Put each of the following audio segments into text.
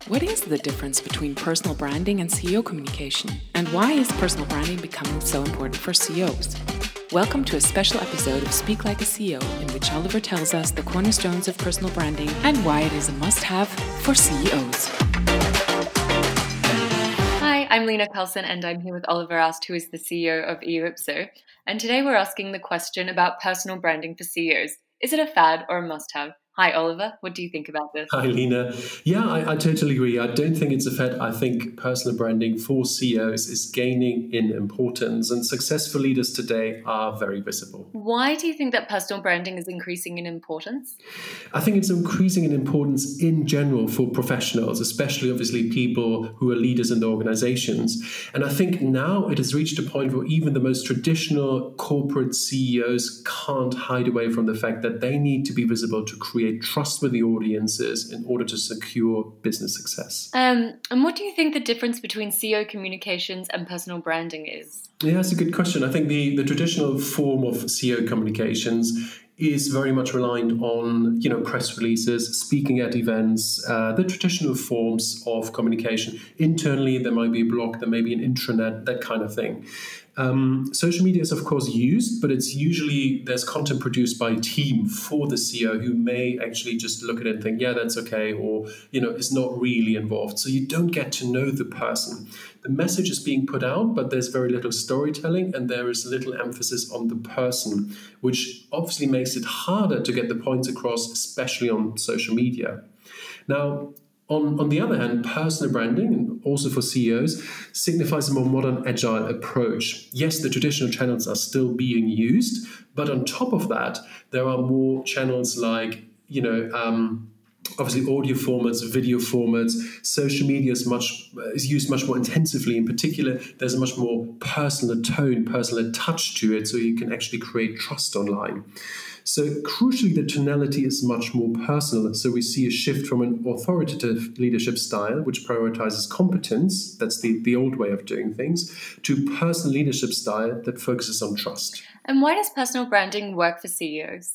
What is the difference between personal branding and CEO communication? And why is personal branding becoming so important for CEOs? Welcome to a special episode of Speak Like a CEO, in which Oliver tells us the cornerstones of personal branding and why it is a must-have for CEOs. Hi, I'm Lena Carlson, and I'm here with Oliver Ast, who is the CEO of EUIPSO. And today we're asking the question about personal branding for CEOs. Is it a fad or a must-have? Hi, Oliver. What do you think about this? Hi, Lena. Yeah, I totally agree. I don't think it's a fad. I think personal branding for CEOs is gaining in importance, and successful leaders today are very visible. Why do you think that personal branding is increasing in importance? I think it's increasing in importance in general for professionals, especially obviously people who are leaders in the organizations. And I think now it has reached a point where even the most traditional corporate CEOs can't hide away from the fact that they need to be visible to create trust with the audiences in order to secure business success. And what do you think the difference between CEO communications and personal branding is? Yeah, that's a good question. I think the traditional form of CEO communications is very much reliant on, press releases, speaking at events, the traditional forms of communication. Internally, there might be a blog, there may be an intranet, that kind of thing. Social media is, of course, used, but it's usually there's content produced by a team for the CEO who may actually just look at it and think, yeah, that's okay, or, is not really involved. So you don't get to know the person. The message is being put out, but there's very little storytelling and there is little emphasis on the person, which obviously makes it harder to get the points across, especially on social media. Now, on the other hand, personal branding, and also for CEOs, signifies a more modern, agile approach. Yes, the traditional channels are still being used, but on top of that, there are more channels like, obviously audio formats, video formats. Social media is used much more intensively. In particular, there's a much more personal tone, personal touch to it, so you can actually create trust online. So crucially, the tonality is much more personal. So we see a shift from an authoritative leadership style, which prioritizes competence, that's the old way of doing things, to personal leadership style that focuses on trust. And why does personal branding work for CEOs?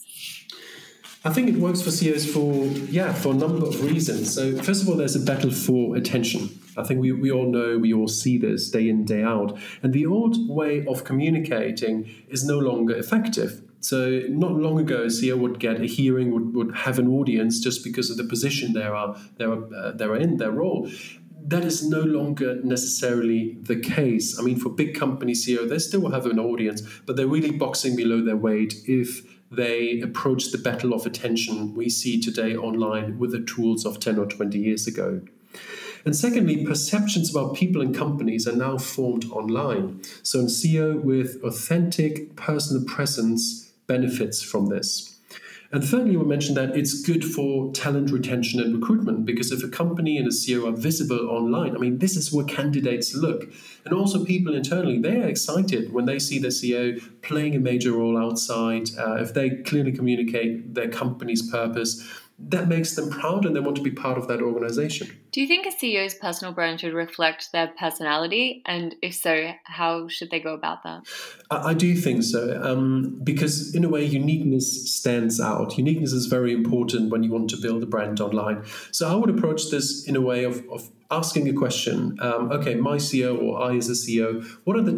I think it works for CEOs for a number of reasons. So first of all, there's a battle for attention. I think we all know, we all see this day in, day out. And the old way of communicating is no longer effective. So not long ago, a CEO would get a hearing, would have an audience just because of the position they are in, their role. That is no longer necessarily the case. I mean, for big company CEO, they still have an audience, but they're really boxing below their weight if they approach the battle of attention we see today online with the tools of 10 or 20 years ago. And secondly, perceptions about people and companies are now formed online. So a CEO with authentic personal presence benefits from this. And thirdly, we mentioned that it's good for talent retention and recruitment, because if a company and a CEO are visible online, I mean, this is where candidates look. And also people internally, they are excited when they see their CEO playing a major role outside. If they clearly communicate their company's purpose, that makes them proud and they want to be part of that organization. Do you think a CEO's personal brand should reflect their personality? And if so, how should they go about that? I do think so, because in a way, uniqueness stands out. Uniqueness is very important when you want to build a brand online. So I would approach this in a way of asking a question. Okay, my CEO or I as a CEO, what are the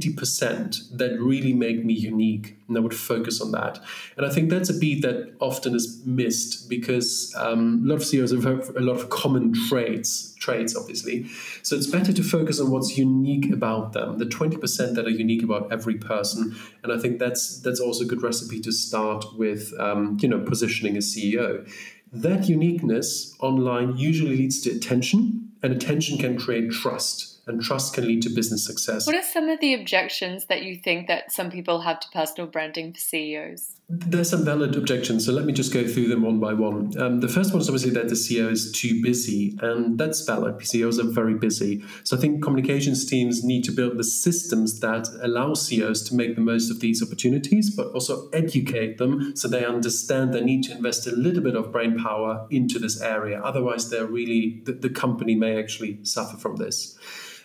20% that really make me unique? And I would focus on that. And I think that's a beat that often is missed because a lot of CEOs have a lot of common traits, obviously. So it's better to focus on what's unique about them, the 20% that are unique about every person. And I think that's also a good recipe to start with, positioning a CEO. That uniqueness online usually leads to attention, and attention can create trust. And trust can lead to business success. What are some of the objections that you think that some people have to personal branding for CEOs? There's some valid objections, so let me just go through them one by one. The first one is obviously that the CEO is too busy, and that's valid. CEOs are very busy. So I think communications teams need to build the systems that allow CEOs to make the most of these opportunities, but also educate them so they understand they need to invest a little bit of brain power into this area. Otherwise, the company may actually suffer from this.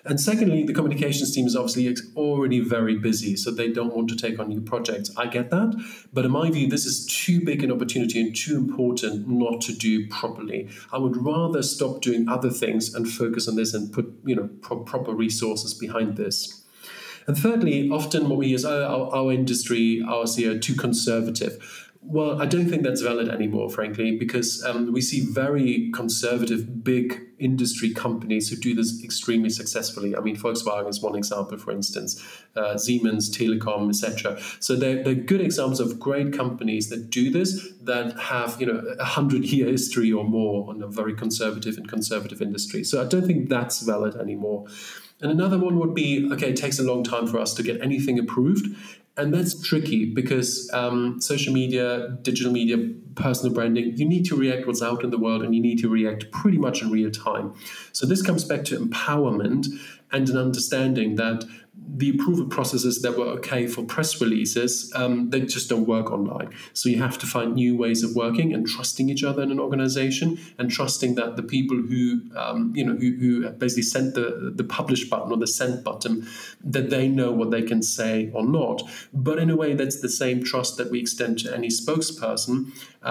And secondly, the communications team is obviously already very busy, so they don't want to take on new projects. I get that. But in my view, this is too big an opportunity and too important not to do properly. I would rather stop doing other things and focus on this and put proper resources behind this. And thirdly, often what we hear is, our industry, our CEO, too conservative. Well, I don't think that's valid anymore, frankly, because we see very conservative, big industry companies who do this extremely successfully. I mean, Volkswagen is one example, for instance, Siemens, Telekom, etc. So they're good examples of great companies that do this, that have 100-year history or more on a very conservative industry. So I don't think that's valid anymore. And another one would be, it takes a long time for us to get anything approved. And that's tricky because social media, digital media, personal branding, you need to react what's out in the world and you need to react pretty much in real time. So this comes back to empowerment and an understanding that the approval processes that were okay for press releases, they just don't work online. So you have to find new ways of working and trusting each other in an organization and trusting that the people who basically sent the publish button or the send button, that they know what they can say or not. But in a way, that's the same trust that we extend to any spokesperson.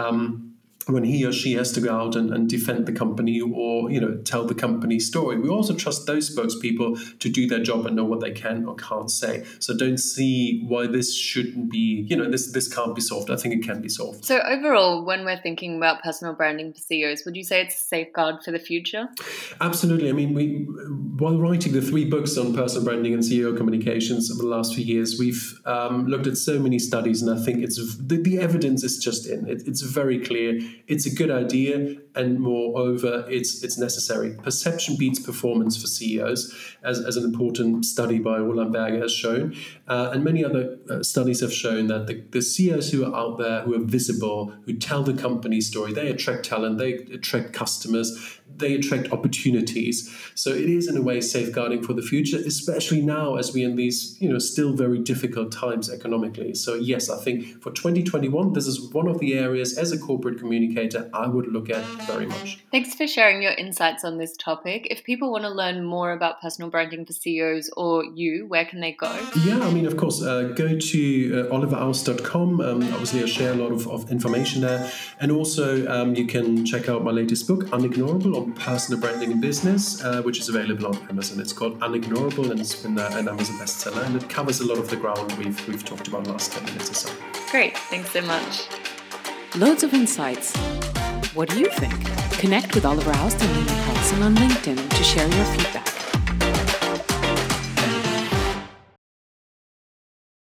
When he or she has to go out and defend the company or tell the company story, we also trust those spokespeople to do their job and know what they can or can't say. So don't see why this shouldn't be, this can't be solved. I think it can be solved. So overall, when we're thinking about personal branding for CEOs, would you say it's a safeguard for the future? Absolutely. I mean, while writing the 3 books on personal branding and CEO communications over the last few years, we've looked at so many studies, and I think it's the evidence is just in. It's very clear. It's a good idea, and moreover, it's necessary. Perception beats performance for CEOs, as an important study by Roland Berger has shown. And many other studies have shown that the CEOs who are out there, who are visible, who tell the company story, they attract talent, they attract customers, they attract opportunities. So it is, in a way, safeguarding for the future, especially now as we're in these, still very difficult times economically. So yes, I think for 2021, this is one of the areas as a corporate communicator I would look at very much. Thanks for sharing your insights on this topic. If people want to learn more about personal branding for CEOs or you, where can they go? Yeah, I mean, of course, go to oliveraust.com. Obviously, I share a lot of information there. And also, you can check out my latest book, Unignorable, on personal branding in business, which is available on Amazon. It's called Unignorable, and it's been an Amazon bestseller. And it covers a lot of the ground we've talked about last 10 minutes or so. Great. Thanks so much. Loads of insights. What do you think? Connect with Oliver Aust and Nina Carlson on LinkedIn to share your feedback.